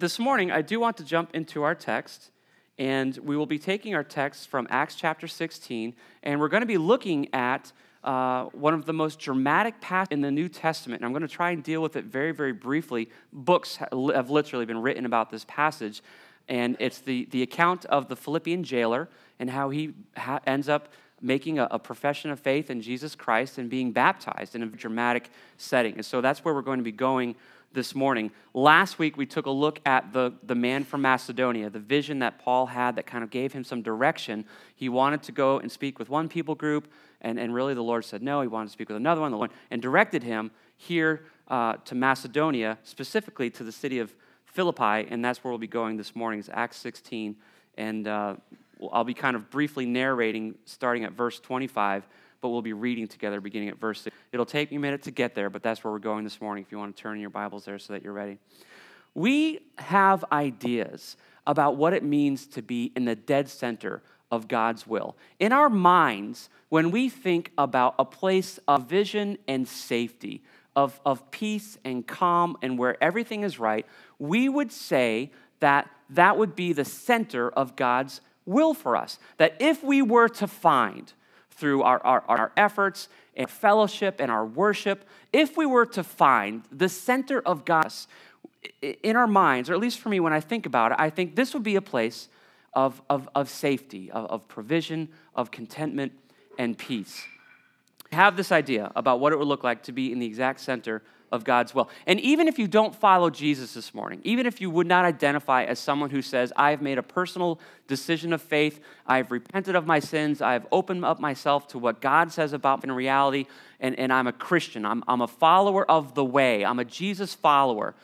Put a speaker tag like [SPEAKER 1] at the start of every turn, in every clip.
[SPEAKER 1] this morning, I do want to jump into our text, and we will be taking our text from Acts chapter 16, and we're going to be looking at one of the most dramatic passages in the New Testament. And I'm going to try and deal with it very, very briefly. Books have literally been written about this passage, and it's the account of the Philippian jailer and how he ends up making a profession of faith in Jesus Christ and being baptized in a dramatic setting. And so that's where we're going to be going this morning. Last week, we took a look at the man from Macedonia, the vision that Paul had that kind of gave him some direction. He wanted to go and speak with one people group, and really the Lord said no. He wanted to speak with another one, and directed him here to Macedonia, specifically to the city of Philippi, and that's where we'll be going this morning. It's Acts 16, and I'll be kind of briefly narrating starting at verse 25, but we'll be reading together beginning at verse 6. It'll take me a minute to get there, but that's where we're going this morning if you want to turn in your Bibles there so that you're ready. We have ideas about what it means to be in the dead center of God's will. In our minds, when we think about a place of vision and safety, of peace and calm and where everything is right, we would say that that would be the center of God's will for us. That if we were to find through our efforts and fellowship and our worship, if we were to find the center of God in our minds, or at least for me when I think about it, I think this would be a place of safety, of provision, of contentment, and peace. I have this idea about what it would look like to be in the exact center of God's will. And even if you don't follow Jesus this morning, even if you would not identify as someone who says, I have made a personal decision of faith, I've repented of my sins, I've opened up myself to what God says about in reality, and I'm a Christian, I'm a follower of the way, I'm a Jesus follower.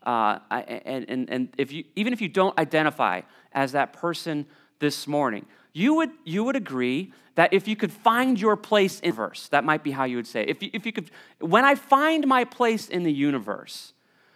[SPEAKER 1] And even if you don't identify as that person this morning, you would agree that if you could find your place in the universe, that might be how you would say it. If you could, when I find my place in the universe,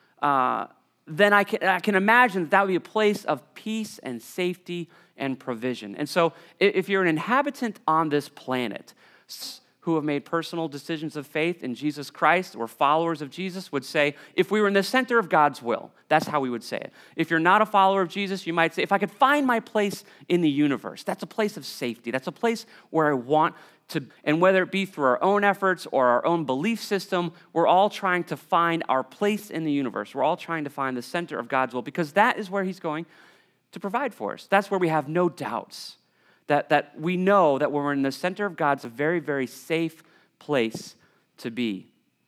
[SPEAKER 1] then I can imagine that would be a place of peace and safety and provision. And so if you're an inhabitant on this planet who have made personal decisions of faith in Jesus Christ or followers of Jesus would say, if we were in the center of God's will, that's how we would say it. If you're not a follower of Jesus, you might say, if I could find my place in the universe, that's a place of safety. That's a place where I want to, and whether it be through our own efforts or our own belief system, we're all trying to find our place in the universe. We're all trying to find the center of God's will because that is where he's going to provide for us. That's where we have no doubts. That we know that when we're in the center of God's a very, very safe place to be.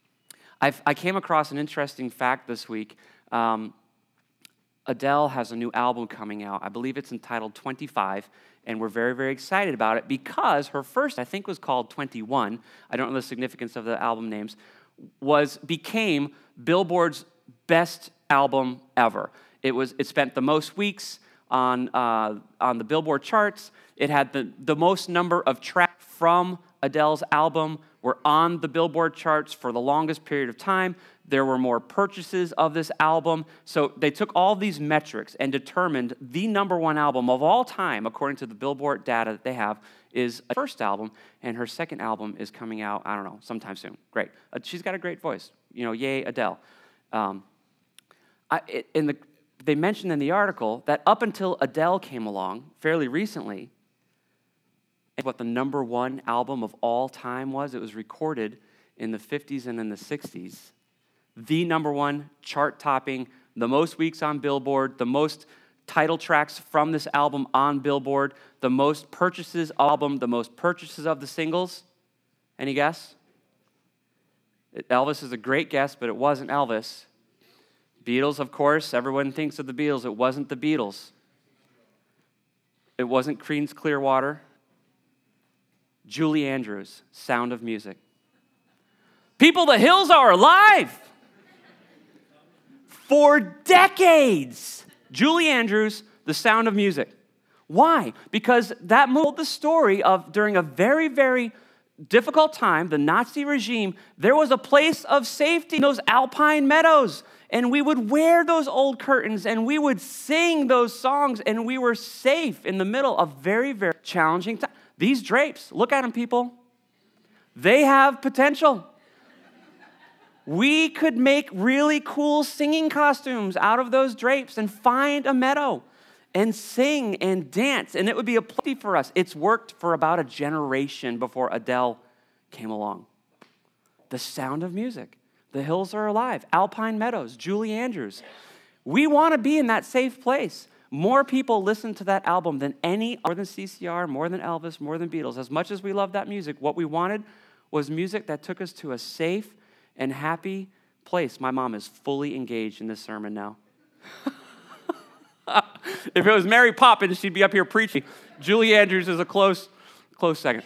[SPEAKER 1] I came across an interesting fact this week. Adele has a new album coming out. I believe it's entitled 25, and we're very, very excited about it because her first, I think, was called 21. I don't know the significance of the album names. Became Billboard's best album ever. It spent the most weeks on the Billboard charts. It had the most number of tracks from Adele's album were on the Billboard charts for the longest period of time. There were more purchases of this album. So they took all these metrics and determined the number one album of all time, according to the Billboard data that they have, is her first album, and her second album is coming out, I don't know, sometime soon. Great. She's got a great voice. Yay, Adele. They mentioned in the article that up until Adele came along fairly recently, what the number one album of all time was, it was recorded in the 50s and in the 60s. The number one chart-topping, the most weeks on Billboard, the most title tracks from this album on Billboard, the most purchases of the album, the most purchases of the singles. Any guess? Elvis is a great guess, but it wasn't Elvis. Beatles, of course. Everyone thinks of the Beatles. It wasn't the Beatles. It wasn't Creedence Clearwater. Julie Andrews, Sound of Music. People, the Hills are alive! For decades, Julie Andrews, The Sound of Music. Why? Because that told the story of during a very, very difficult time, the Nazi regime, there was a place of safety in those alpine meadows. And we would wear those old curtains and we would sing those songs and we were safe in the middle of very, very challenging times. These drapes, look at them, people. They have potential. We could make really cool singing costumes out of those drapes and find a meadow and sing and dance, and it would be a plenty for us. It's worked for about a generation before Adele came along. The Sound of Music, The Hills Are Alive, Alpine Meadows, Julie Andrews. We want to be in that safe place. More people listen to that album than more than CCR, more than Elvis, more than Beatles. As much as we love that music, what we wanted was music that took us to a safe and happy place. My mom is fully engaged in this sermon now. If it was Mary Poppins, she'd be up here preaching. Julie Andrews is a close second.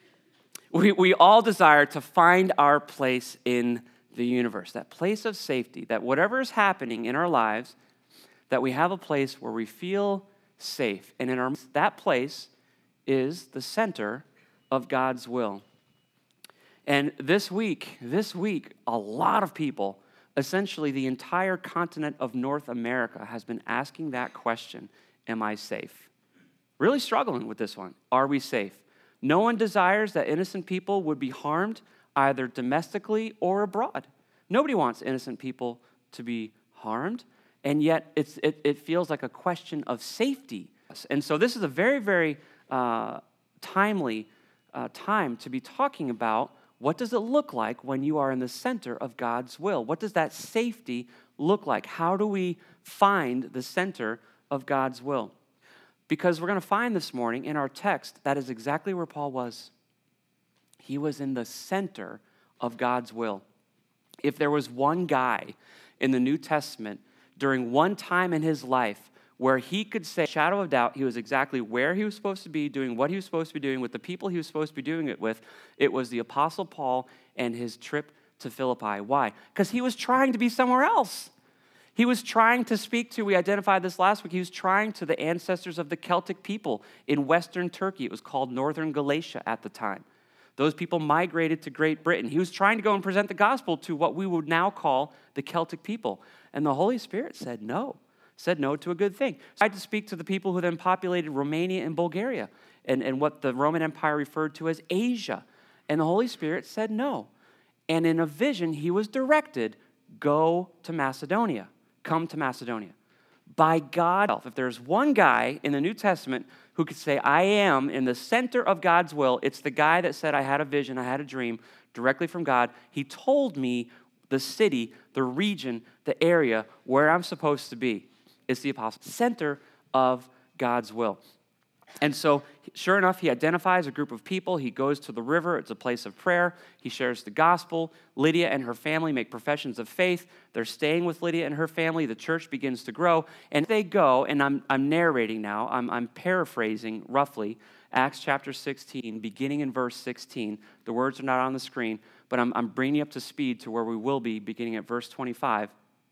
[SPEAKER 1] We all desire to find our place in the universe, that place of safety, that whatever is happening in our lives, that we have a place where we feel safe. And that place is the center of God's will. And this week, a lot of people, essentially the entire continent of North America, has been asking that question, am I safe? Really struggling with this one. Are we safe? No one desires that innocent people would be harmed either domestically or abroad. Nobody wants innocent people to be harmed, and yet it feels like a question of safety. And so this is a very, very timely time to be talking about what does it look like when you are in the center of God's will? What does that safety look like? How do we find the center of God's will? Because we're going to find this morning in our text that is exactly where Paul was. He was in the center of God's will. If there was one guy in the New Testament during one time in his life where he could say, shadow of doubt, he was exactly where he was supposed to be, doing what he was supposed to be doing, with the people he was supposed to be doing it with, it was the Apostle Paul and his trip to Philippi. Why? Because he was trying to be somewhere else. He was trying to speak to, we identified this last week, he was trying to the ancestors of the Celtic people in Western Turkey. It was called Northern Galatia at the time. Those people migrated to Great Britain. He was trying to go and present the gospel to what we would now call the Celtic people. And the Holy Spirit said no to a good thing. So I had to speak to the people who then populated Romania and Bulgaria and what the Roman Empire referred to as Asia. And the Holy Spirit said no. And in a vision, he was directed, go to Macedonia. Come to Macedonia. By God, if there's one guy in the New Testament who could say, I am in the center of God's will, it's the guy that said, I had a vision, I had a dream directly from God. He told me the city, the region, the area where I'm supposed to be. It's the apostle. Center of God's will. And so, sure enough, he identifies a group of people. He goes to the river. It's a place of prayer. He shares the gospel. Lydia and her family make professions of faith. They're staying with Lydia and her family. The church begins to grow. And they go, and I'm narrating now. I'm paraphrasing roughly Acts chapter 16, beginning in verse 16. The words are not on the screen, but I'm bringing you up to speed to where we will be beginning at verse 25.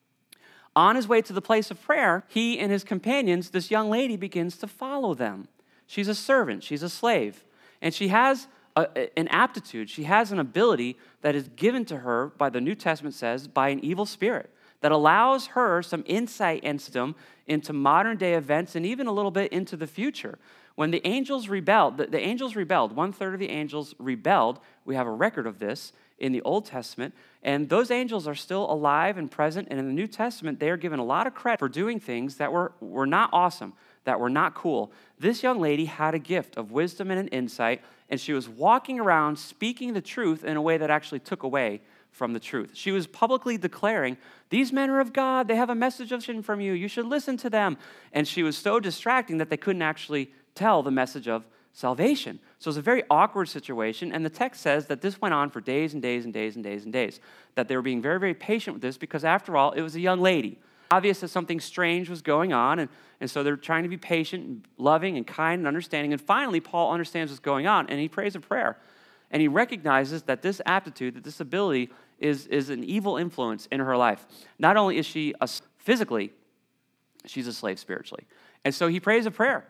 [SPEAKER 1] On his way to the place of prayer, he and his companions, this young lady begins to follow them. She's a servant. She's a slave. And she has an aptitude. She has an ability that is given to her, by the New Testament says, by an evil spirit that allows her some insight and wisdom into modern day events and even a little bit into the future. When the angels rebelled, the angels rebelled. 1/3 of the angels rebelled. We have a record of this in the Old Testament. And those angels are still alive and present. And in the New Testament, they are given a lot of credit for doing things that were not awesome, that were not cool. This young lady had a gift of wisdom and an insight, and she was walking around speaking the truth in a way that actually took away from the truth. She was publicly declaring, these men are of God, they have a message from you, you should listen to them. And she was so distracting that they couldn't actually tell the message of salvation. So it was a very awkward situation, and the text says that this went on for days and days and days and days and days, that they were being very, very patient with this because, after all, it was a young lady. Obvious that something strange was going on, and so they're trying to be patient and loving and kind and understanding. And finally, Paul understands what's going on, and he prays a prayer. And he recognizes that this aptitude, that this ability is an evil influence in her life. Not only is she physically, she's a slave spiritually. And so he prays a prayer.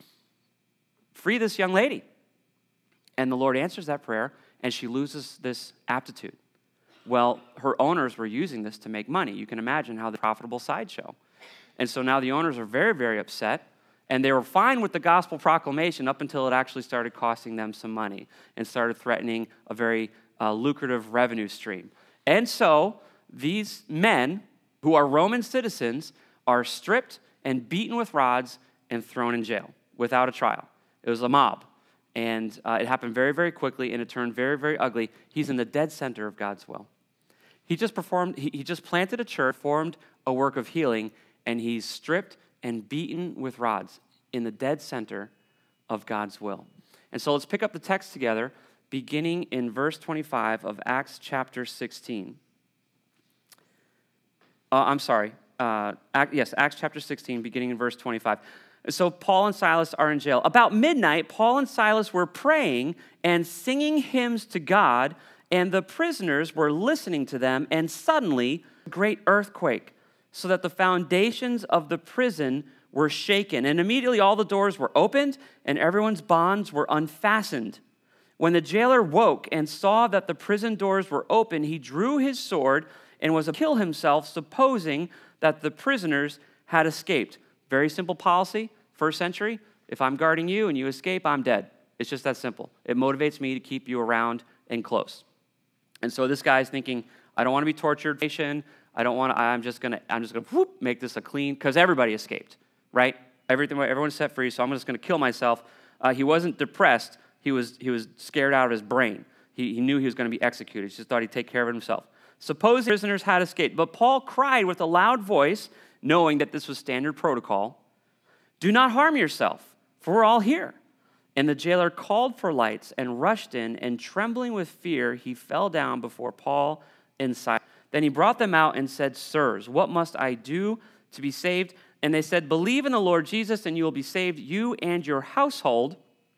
[SPEAKER 1] Free this young lady. And the Lord answers that prayer, and she loses this aptitude. Well, her owners were using this to make money. You can imagine how the profitable sideshow. And so now the owners are very, very upset, and they were fine with the gospel proclamation up until it actually started costing them some money and started threatening a very lucrative revenue stream. And so these men who are Roman citizens are stripped and beaten with rods and thrown in jail without a trial. It was a mob. And it happened very, very quickly, and it turned very, very ugly. He's in the dead center of God's will. He just planted a church, formed a work of healing, and he's stripped and beaten with rods in the dead center of God's will. And so let's pick up the text together, beginning in verse 25 of Acts chapter 16. Acts chapter 16, beginning in verse 25. So Paul and Silas are in jail. About midnight, Paul and Silas were praying and singing hymns to God, and the prisoners were listening to them, and suddenly a great earthquake, so that the foundations of the prison were shaken. And immediately all the doors were opened, and everyone's bonds were unfastened. When the jailer woke and saw that the prison doors were open, he drew his sword and was to kill himself, supposing that the prisoners had escaped. Very simple policy, first century. If I'm guarding you and you escape, I'm dead. It's just that simple. It motivates me to keep you around and close. And so this guy's thinking, I don't want to be tortured. I'm just gonna make this a clean, because everybody escaped, right? Everyone's set free, so I'm just gonna kill myself. He wasn't depressed. He was scared out of his brain. He knew he was gonna be executed. He just thought he'd take care of himself. Suppose the prisoners had escaped, but Paul cried with a loud voice, knowing that this was standard protocol, "Do not harm yourself, for we're all here." And the jailer called for lights and rushed in, and trembling with fear, he fell down before Paul and Silas. Then he brought them out and said, "Sirs, what must I do to be saved?" And they said, "Believe in the Lord Jesus, and you will be saved, you and your household."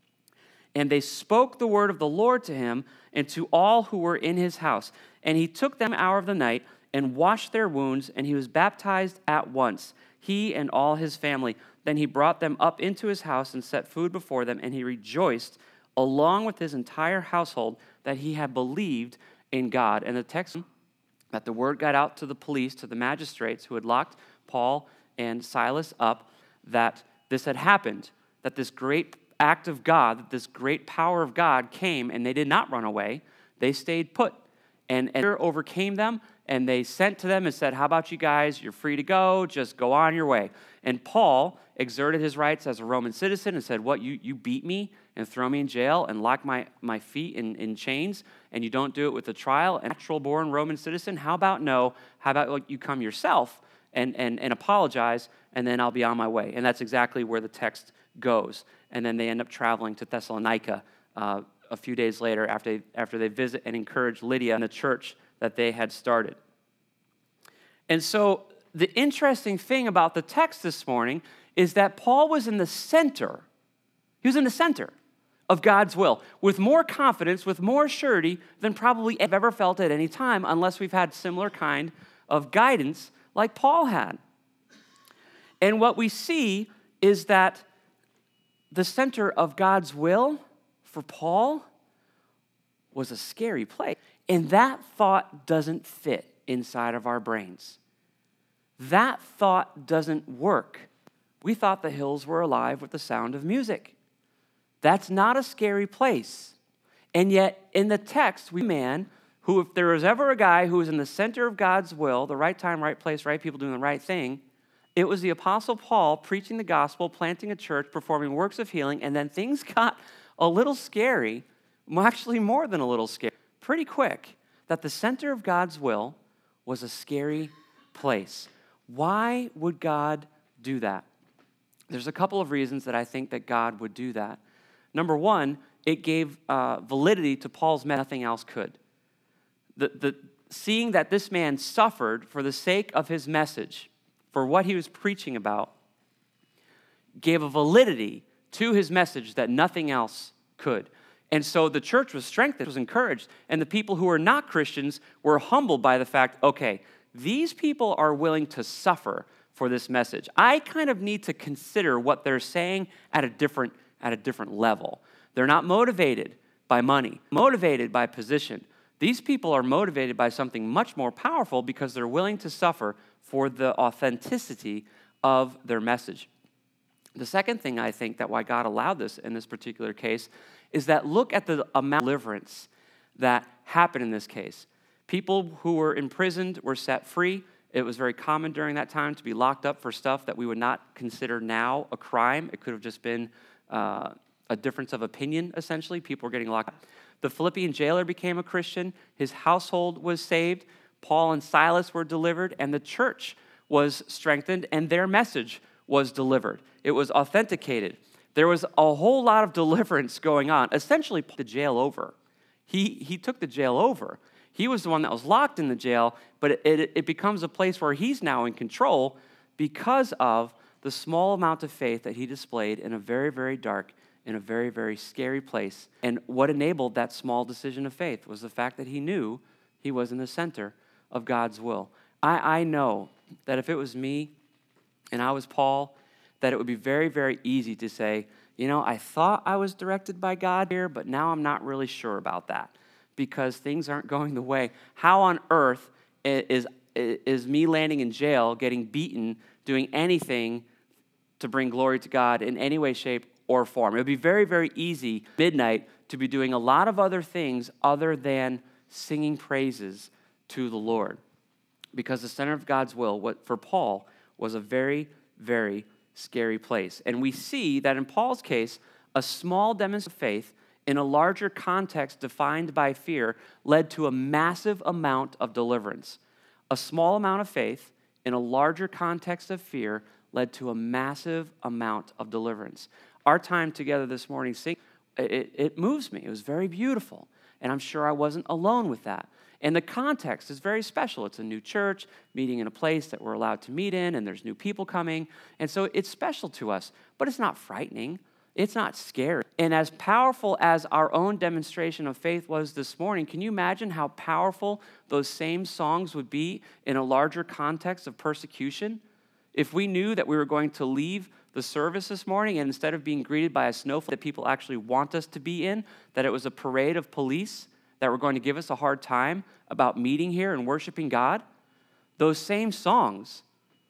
[SPEAKER 1] And they spoke the word of the Lord to him and to all who were in his house. And he took them hour of the night and washed their wounds, and he was baptized at once, he and all his family. Then he brought them up into his house and set food before them, and he rejoiced along with his entire household that he had believed in God. And the text that the word got out to the police, to the magistrates who had locked Paul and Silas up, that this had happened, that this great act of God, that this great power of God came, and they did not run away. They stayed put. And fear overcame them, and they sent to them and said, "How about you guys? You're free to go. Just go on your way." And Paul exerted his rights as a Roman citizen and said, "What, you beat me and throw me in jail and lock my feet in chains, and you don't do it with a trial, a natural-born Roman citizen? How about you come yourself and apologize, and then I'll be on my way." And that's exactly where the text goes. And then they end up traveling to Thessalonica a few days later after they visit and encourage Lydia and the church that they had started. And so the interesting thing about the text this morning is that Paul was in the center. He was in the center of God's will with more confidence, with more surety than probably I've ever felt at any time, unless we've had similar kind of guidance like Paul had. And what we see is that the center of God's will for Paul was a scary place. And that thought doesn't fit inside of our brains. That thought doesn't work. We thought the hills were alive with the sound of music. That's not a scary place. And yet, in the text, we see a man who, if there was ever a guy who was in the center of God's will, the right time, right place, right people doing the right thing, it was the Apostle Paul preaching the gospel, planting a church, performing works of healing, and then things got a little scary, actually more than a little scary, pretty quick, that the center of God's will was a scary place. Why would God do that? There's a couple of reasons that I think that God would do that. Number one, it gave validity to Paul's message. Nothing else could. Seeing that this man suffered for the sake of his message, for what he was preaching about, gave a validity to his message that nothing else could. And so the church was strengthened, was encouraged, and the people who were not Christians were humbled by the fact, okay, these people are willing to suffer for this message. I kind of need to consider what they're saying at a different level. They're not motivated by money, motivated by position. These people are motivated by something much more powerful because they're willing to suffer for the authenticity of their message. The second thing I think that why God allowed this in this particular case is that look at the amount of deliverance that happened in this case. People who were imprisoned were set free. It was very common during that time to be locked up for stuff that we would not consider now a crime. It could have just been a difference of opinion, essentially. People were getting locked up. The Philippian jailer became a Christian. His household was saved. Paul and Silas were delivered, and the church was strengthened, and their message was delivered. It was authenticated. There was a whole lot of deliverance going on. Essentially, the jail over. He took the jail over. He was the one that was locked in the jail, but it becomes a place where he's now in control because of the small amount of faith that he displayed in a very, very dark, in a very, very scary place. And what enabled that small decision of faith was the fact that he knew he was in the center of God's will. I know that if it was me and I was Paul, that it would be very, very easy to say, I thought I was directed by God here, but now I'm not really sure about that because things aren't going the way. How on earth is me landing in jail, getting beaten, doing anything to bring glory to God in any way, shape, or form? It would be very, very easy, midnight, to be doing a lot of other things other than singing praises to the Lord. Because the center of God's will, for Paul, was a very, very scary place. And we see that in Paul's case, a small demonstration of faith in a larger context defined by fear led to a massive amount of deliverance. A small amount of faith in a larger context of fear led to a massive amount of deliverance. Our time together this morning, it moves me. It was very beautiful. And I'm sure I wasn't alone with that. And the context is very special. It's a new church, meeting in a place that we're allowed to meet in, and there's new people coming. And so it's special to us, but it's not frightening. It's not scary. And as powerful as our own demonstration of faith was this morning, can you imagine how powerful those same songs would be in a larger context of persecution? If we knew that we were going to leave the service this morning, and instead of being greeted by a snowflake that people actually want us to be in, that it was a parade of police that were going to give us a hard time about meeting here and worshiping God, those same songs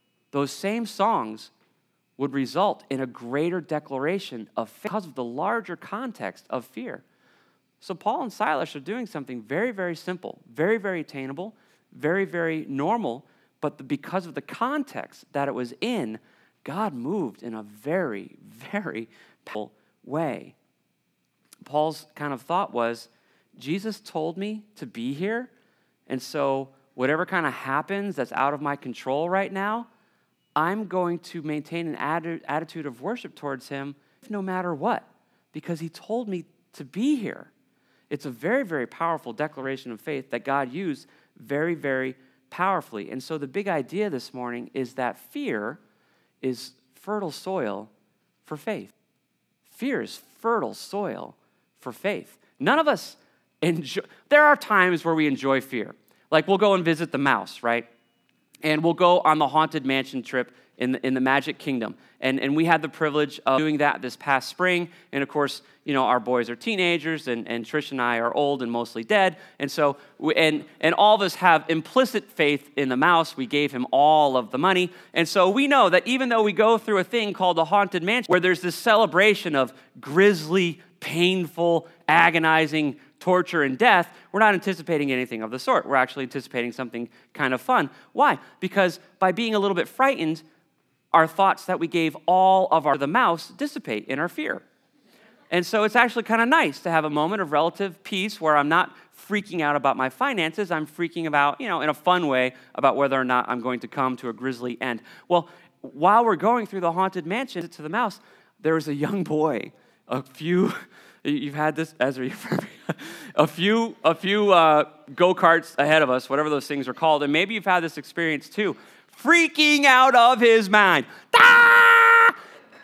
[SPEAKER 1] would result in a greater declaration of faith because of the larger context of fear. So Paul and Silas are doing something very, very simple, very, very attainable, very, very normal, but because of the context that it was in, God moved in a very, very powerful way. Paul's kind of thought was, Jesus told me to be here, and so whatever kind of happens that's out of my control right now, I'm going to maintain an attitude of worship towards him no matter what, because he told me to be here. It's a very, very powerful declaration of faith that God used very, very powerfully. And so the big idea this morning is that fear is fertile soil for faith. Fear is fertile soil for faith. None of us there are times where we enjoy fear. Like we'll go and visit the mouse, right? And we'll go on the Haunted Mansion trip in the Magic Kingdom. And we had the privilege of doing that this past spring. And of course, our boys are teenagers and Trish and I are old and mostly dead. And so, and all of us have implicit faith in the mouse. We gave him all of the money. And so we know that even though we go through a thing called the Haunted Mansion, where there's this celebration of grisly, painful, agonizing torture and death, we're not anticipating anything of the sort. We're actually anticipating something kind of fun. Why? Because by being a little bit frightened, our thoughts that we gave all of the mouse dissipate in our fear. And so it's actually kind of nice to have a moment of relative peace where I'm not freaking out about my finances. I'm freaking about, in a fun way, about whether or not I'm going to come to a grisly end. Well, while we're going through the Haunted Mansion to the mouse, there was a young boy, you've had this, Ezra, a few go-karts ahead of us, whatever those things are called, and maybe you've had this experience too, freaking out of his mind. Ah!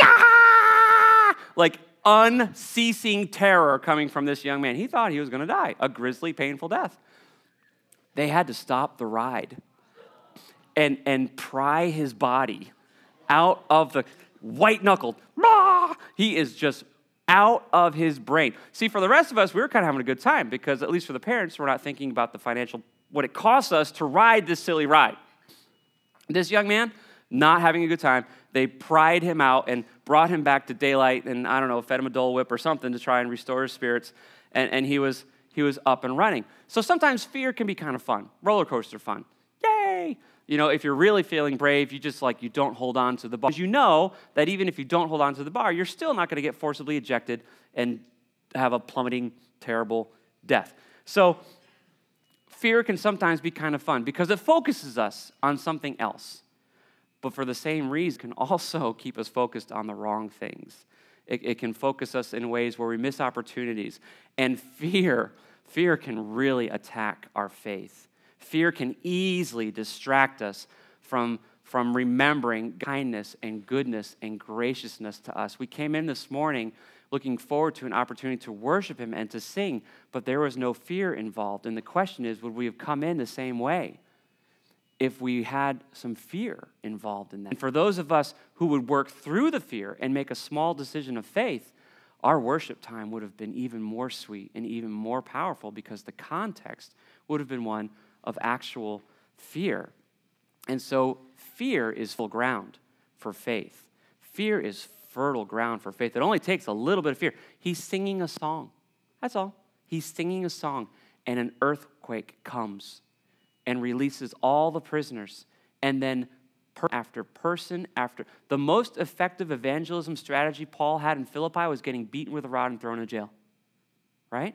[SPEAKER 1] Ah! Like unceasing terror coming from this young man. He thought he was going to die, a grisly, painful death. They had to stop the ride and pry his body out of the white-knuckled. Ah! He is just out of his brain. See, for the rest of us, we were kind of having a good time because at least for the parents, we're not thinking about the financial, what it costs us to ride this silly ride. This young man, not having a good time. They pried him out and brought him back to daylight and, fed him a Dole Whip or something to try and restore his spirits. And he was he was up and running. So sometimes fear can be kind of fun, roller coaster fun. Yay! If you're really feeling brave, you don't hold on to the bar. Because you know that even if you don't hold on to the bar, you're still not going to get forcibly ejected and have a plummeting, terrible death. So fear can sometimes be kind of fun because it focuses us on something else. But for the same reason, it can also keep us focused on the wrong things. It can focus us in ways where we miss opportunities. And fear can really attack our faith. Fear can easily distract us from remembering kindness and goodness and graciousness to us. We came in this morning looking forward to an opportunity to worship him and to sing, but there was no fear involved. And the question is, would we have come in the same way if we had some fear involved in that? And for those of us who would work through the fear and make a small decision of faith, our worship time would have been even more sweet and even more powerful because the context would have been one of actual fear. And so fear is fertile ground for faith. Fear is fertile ground for faith. It only takes a little bit of fear. He's singing a song. That's all. He's singing a song, and an earthquake comes and releases all the prisoners. And then person after. The most effective evangelism strategy Paul had in Philippi was getting beaten with a rod and thrown in jail. Right?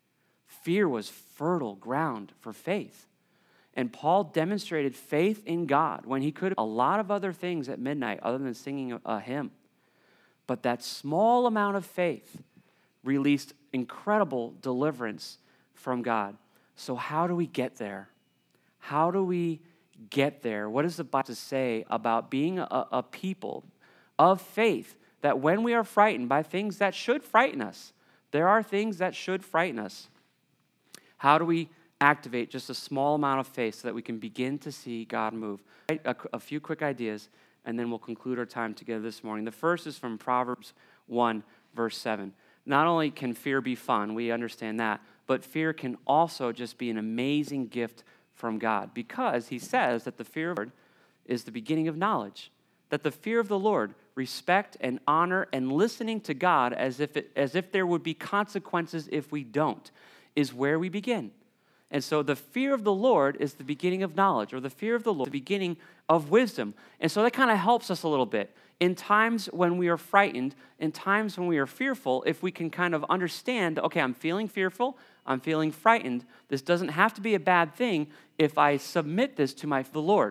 [SPEAKER 1] Fear was fertile ground for faith. And Paul demonstrated faith in God when he could have a lot of other things at midnight other than singing a hymn. But that small amount of faith released incredible deliverance from God. So how do we get there? How do we get there? What does the Bible say about being a people of faith that when we are frightened by things that should frighten us, there are things that should frighten us. How do we activate just a small amount of faith so that we can begin to see God move? A few quick ideas, and then we'll conclude our time together this morning. The first is from Proverbs 1, verse 7. Not only can fear be fun, we understand that, but fear can also just be an amazing gift from God, because he says that the fear of the Lord is the beginning of knowledge, that the fear of the Lord, respect and honor and listening to God as if there would be consequences if we don't, is where we begin. And so the fear of the Lord is the beginning of knowledge, or the fear of the Lord is the beginning of wisdom. And so that kind of helps us a little bit. In times when we are frightened, in times when we are fearful, if we can kind of understand, okay, I'm feeling fearful, I'm feeling frightened, this doesn't have to be a bad thing if I submit this to the Lord.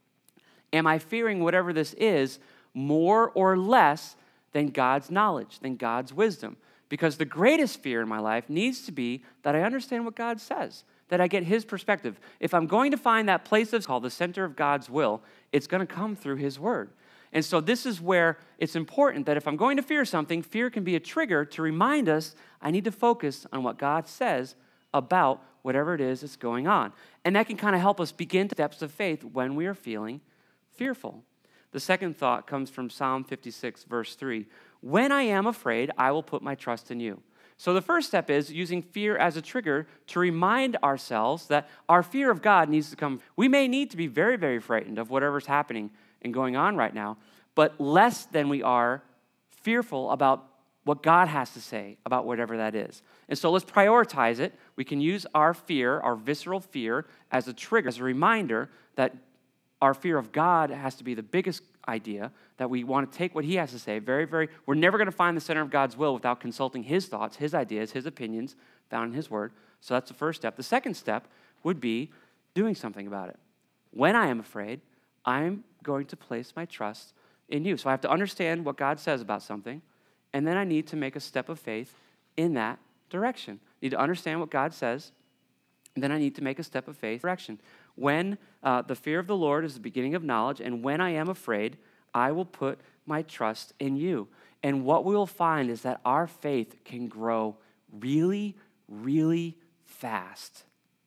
[SPEAKER 1] Am I fearing whatever this is more or less than God's knowledge, than God's wisdom? Because the greatest fear in my life needs to be that I understand what God says, that I get his perspective. If I'm going to find that place that's called the center of God's will, it's going to come through his word. And so this is where it's important that if I'm going to fear something, fear can be a trigger to remind us I need to focus on what God says about whatever it is that's going on. And that can kind of help us begin the steps of faith when we are feeling fearful. The second thought comes from Psalm 56, verse 3. When I am afraid, I will put my trust in you. So the first step is using fear as a trigger to remind ourselves that our fear of God needs to come. We may need to be very, very frightened of whatever's happening and going on right now, but less than we are fearful about what God has to say about whatever that is. And so let's prioritize it. We can use our fear, our visceral fear, as a trigger, as a reminder that our fear of God has to be the biggest idea, that we want to take what he has to say we're never going to find the center of God's will without consulting his thoughts, his ideas, his opinions found in his word. So that's the first step. The second step would be doing something about it. When I am afraid, I'm going to place my trust in you. So I have to understand what God says about something, and then I need to make a step of faith in that direction. I need to understand what God says, and then I need to make a step of faith direction. When the fear of the Lord is the beginning of knowledge, and when I am afraid, I will put my trust in you. And what we will find is that our faith can grow really, really fast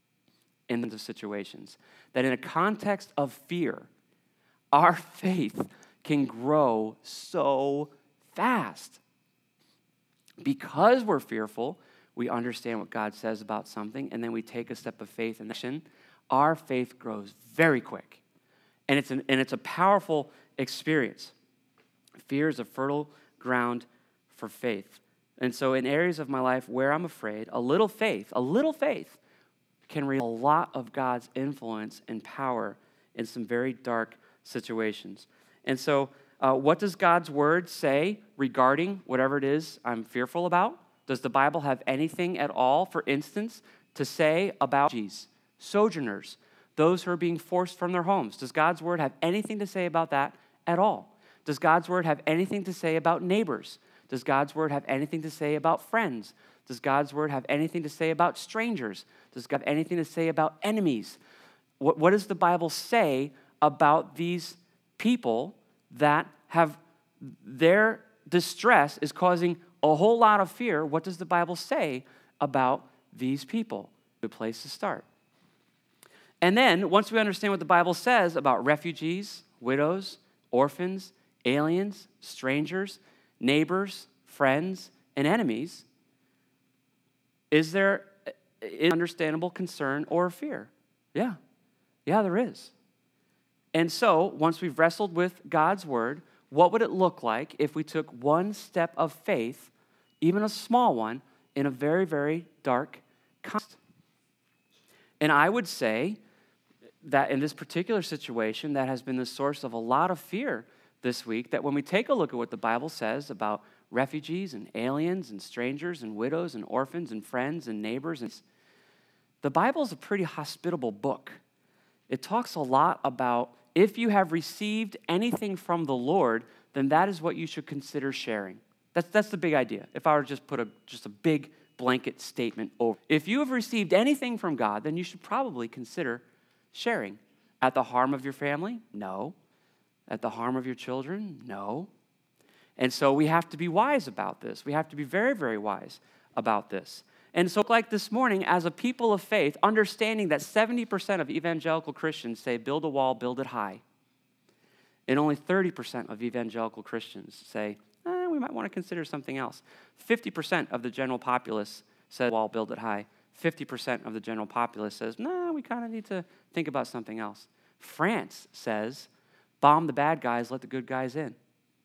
[SPEAKER 1] in the situations. That in a context of fear, our faith can grow so fast. Because we're fearful, we understand what God says about something, and then we take a step of faith in action. Our faith grows very quick. And it's a powerful experience. Fear is a fertile ground for faith. And so in areas of my life where I'm afraid, a little faith can reveal a lot of God's influence and power in some very dark situations. And so what does God's word say regarding whatever it is I'm fearful about? Does the Bible have anything at all, for instance, to say about refugees, sojourners, those who are being forced from their homes? Does God's word have anything to say about that at all? Does God's word have anything to say about neighbors? Does God's word have anything to say about friends? Does God's word have anything to say about strangers? Does God have anything to say about enemies? What does the Bible say about these people that have their distress is causing a whole lot of fear? What does the Bible say about these people? Good place to start. And then, once we understand what the Bible says about refugees, widows, orphans, aliens, strangers, neighbors, friends, and enemies, is there an understandable concern or fear? Yeah, there is. And so, once we've wrestled with God's word, what would it look like if we took one step of faith, even a small one, in a very, very dark context? And I would say that in this particular situation, that has been the source of a lot of fear this week, that when we take a look at what the Bible says about refugees and aliens and strangers and widows and orphans and friends and neighbors, and the Bible is a pretty hospitable book. It talks a lot about if you have received anything from the Lord, then that is what you should consider sharing. That's the big idea. If I were to just put a big blanket statement over. If you have received anything from God, then you should probably consider sharing. At the harm of your family? No. At the harm of your children? No. And so we have to be wise about this. We have to be very, very wise about this. And so like this morning, as a people of faith, understanding that 70% of evangelical Christians say, build a wall, build it high. And only 30% of evangelical Christians say, we might want to consider something else. 50% of the general populace says, wall, build it high. 50% of the general populace says, we kind of need to think about something else. France says, bomb the bad guys, let the good guys in.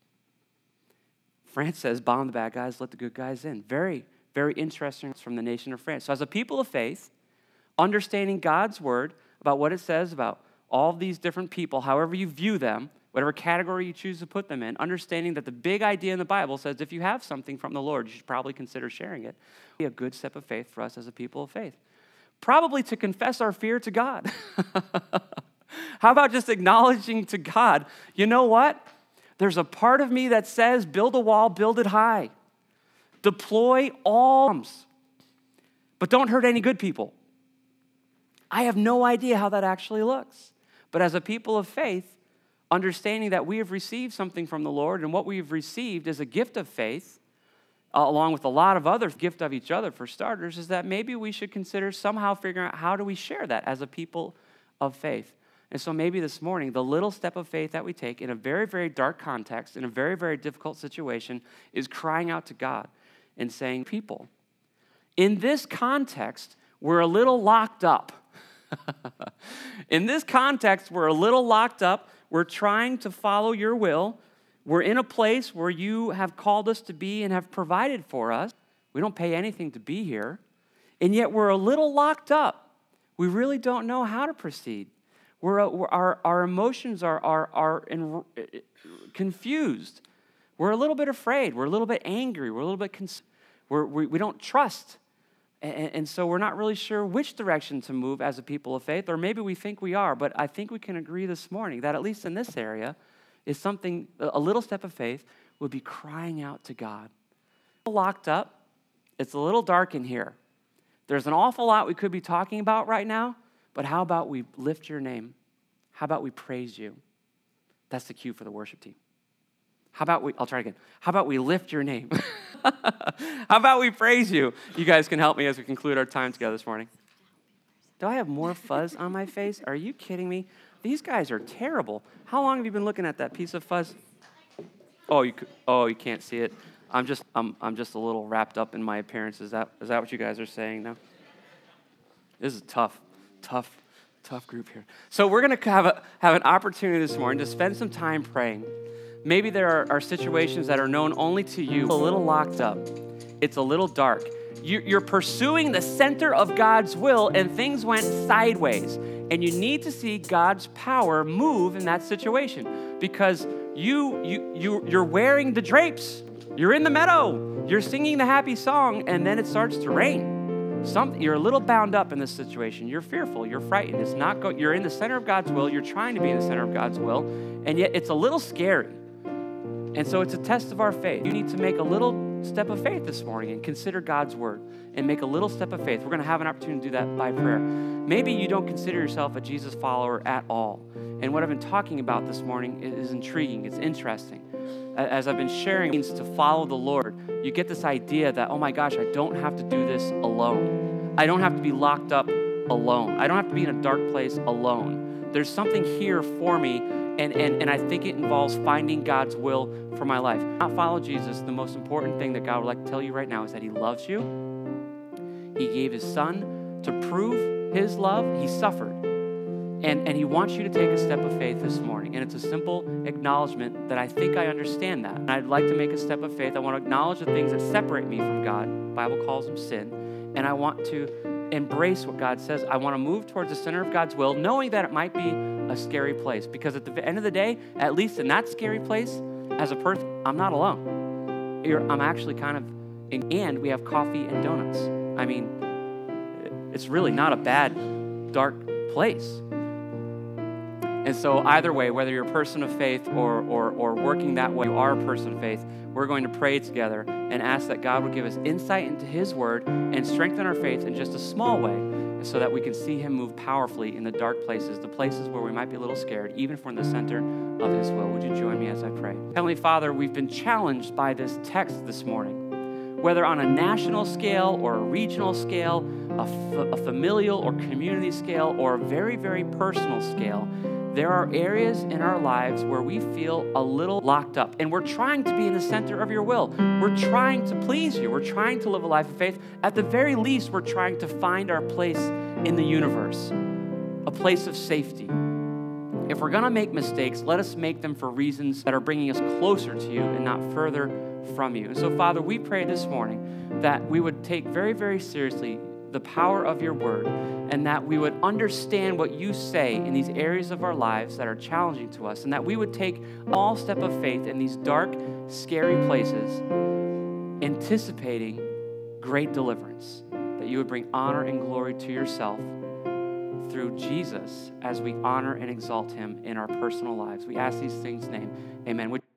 [SPEAKER 1] France says, bomb the bad guys, let the good guys in. Very, very interesting from the nation of France. So as a people of faith, understanding God's word about what it says about all these different people, however you view them, whatever category you choose to put them in, understanding that the big idea in the Bible says if you have something from the Lord, you should probably consider sharing it. Be a good step of faith for us as a people of faith. Probably to confess our fear to God. How about just acknowledging to God, you know what? There's a part of me that says build a wall, build it high. Deploy all arms, but don't hurt any good people. I have no idea how that actually looks. But as a people of faith, understanding that we have received something from the Lord, and what we've received is a gift of faith, along with a lot of other gift of each other for starters, is that maybe we should consider somehow figuring out how do we share that as a people of faith. And so maybe this morning, the little step of faith that we take in a very, very dark context, in a very, very difficult situation, is crying out to God and saying, people, in this context, we're a little locked up. In this context, we're a little locked up. We're trying to follow your will. We're in a place where you have called us to be and have provided for us. We don't pay anything to be here. And yet we're a little locked up. We really don't know how to proceed. Our emotions are confused. We're a little bit afraid. We're a little bit angry. We're a little bit we don't trust. And so we're not really sure which direction to move as a people of faith, or maybe we think we are, but I think we can agree this morning that at least in this area is something, a little step of faith would be crying out to God. Locked up, it's a little dark in here. There's an awful lot we could be talking about right now, but how about we lift your name? How about we praise you? That's the cue for the worship team. I'll try again. How about we lift your name? How about we praise you? You guys can help me as we conclude our time together this morning. Do I have more fuzz on my face? Are you kidding me? These guys are terrible. How long have you been looking at that piece of fuzz? Oh, you can't see it. I'm just a little wrapped up in my appearance. Is that what you guys are saying now? This is tough group here. So we're going to have an opportunity this morning to spend some time praying. Maybe there are situations that are known only to you, a little locked up. it's a little dark. You're pursuing the center of God's will and things went sideways. And you need to see God's power move in that situation because you're wearing the drapes. You're in the meadow. You're singing the happy song, and then it starts to rain. You're a little bound up in this situation. You're fearful. You're frightened. It's not you're in the center of God's will. You're trying to be in the center of God's will, and yet it's a little scary. And so it's a test of our faith. You need to make a little step of faith this morning and consider God's word and make a little step of faith. We're going to have an opportunity to do that by prayer. Maybe you don't consider yourself a Jesus follower at all. And what I've been talking about this morning is intriguing. It's interesting. As I've been sharing means to follow the Lord, you get this idea that, oh my gosh, I don't have to do this alone. I don't have to be locked up alone. I don't have to be in a dark place alone. There's something here for me, and I think it involves finding God's will for my life. Not follow Jesus. The most important thing that God would like to tell you right now is that he loves you. He gave his son to prove his love. He suffered. And he wants you to take a step of faith this morning. And it's a simple acknowledgement that I think I understand that. And I'd like to make a step of faith. I want to acknowledge the things that separate me from God. The Bible calls them sin. And I want to embrace what God says. I want to move towards the center of God's will, knowing that it might be a scary place. Because at the end of the day, at least in that scary place, as a person, I'm not alone. I'm actually kind of, and we have coffee and donuts. I mean, it's really not a bad, dark place. And so either way, whether you're a person of faith or working that way, you are a person of faith, we're going to pray together and ask that God would give us insight into his word and strengthen our faith in just a small way so that we can see him move powerfully in the dark places, the places where we might be a little scared, even if we're in the center of his will. Would you join me as I pray? Heavenly Father, we've been challenged by this text this morning, whether on a national scale or a regional scale, a familial or community scale, or a very, very personal scale. There are areas in our lives where we feel a little locked up, and we're trying to be in the center of your will. We're trying to please you. We're trying to live a life of faith. At the very least, we're trying to find our place in the universe, a place of safety. If we're going to make mistakes, let us make them for reasons that are bringing us closer to you and not further from you. And so, Father, we pray this morning that we would take very, very seriously the power of your word, and that we would understand what you say in these areas of our lives that are challenging to us, and that we would take a small step of faith in these dark, scary places, anticipating great deliverance, that you would bring honor and glory to yourself through Jesus as we honor and exalt him in our personal lives. We ask these things in his name. Amen.